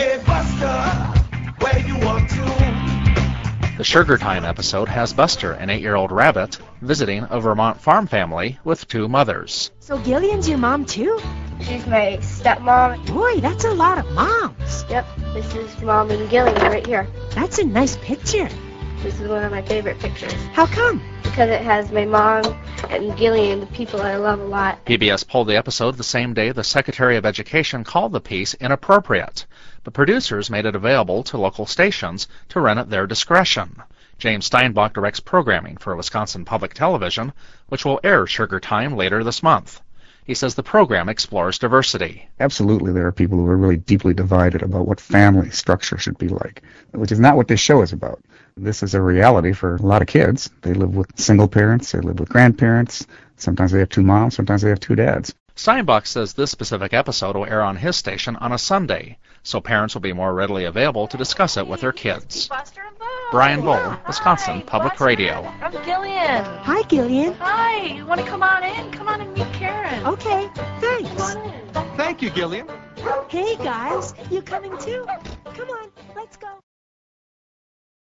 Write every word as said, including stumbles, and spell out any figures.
Hey Buster, where you want to? The Sugar Time episode has Buster, an eight-year-old rabbit, visiting a Vermont farm family with two mothers. So Gillian's your mom too? She's my stepmom. Boy, that's a lot of moms. Yep, this is Mom and Gillian right here. That's a nice picture. This is one of my favorite pictures. How come? Because it has my mom and Gillian, the people I love a lot. P B S pulled the episode the same day the Secretary of Education called the piece inappropriate, but producers made it available to local stations to run at their discretion. James Steinbach directs programming for Wisconsin Public Television, which will air Sugar Time later this month. He says the program explores diversity. Absolutely, there are people who are really deeply divided about what family structure should be like, which is not what this show is about. This is a reality for a lot of kids. They live with single parents, they live with grandparents. Sometimes they have two moms, sometimes they have two dads. Steinbach says this specific episode will air on his station on a Sunday, so parents will be more readily available to discuss it with their kids. Brian Bull, Wisconsin Hi, Public Buster. Radio. I'm Gillian. Hi, Gillian. Hi, you want to come on in? Come on and meet Karen. Okay, Come thanks. on in. Thank you, Gillian. Hey, guys, you coming too? Come on, let's go.